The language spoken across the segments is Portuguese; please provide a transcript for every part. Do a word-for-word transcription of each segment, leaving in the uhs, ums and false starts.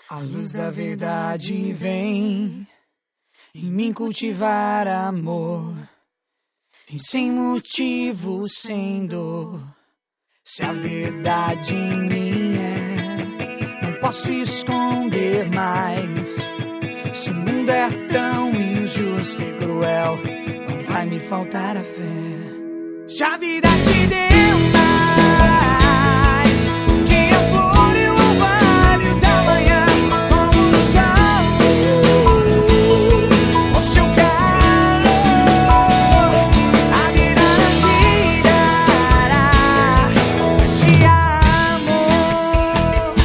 A luz da verdade vem em mim cultivar amor, e sem motivo, sem dor. Se a verdade em mim é, não posso esconder mais. Se o mundo é tão injusto e cruel, não vai me faltar a fé. Se a vida te deu mais que a flor e o orvalho da manhã, como o sol, o seu calor, a vida não tirará esse amor.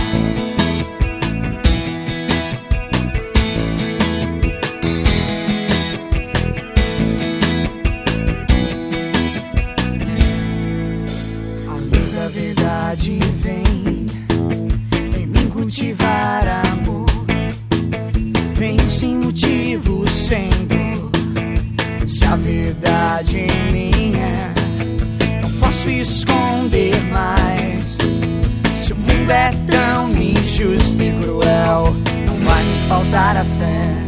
A luz da verdade vem em mim cultivar amor, vem sem motivo, sem dor. Se a verdade em mim é, não posso esconder mais. Se o mundo é tão injusto e cruel, não vai me faltar a fé.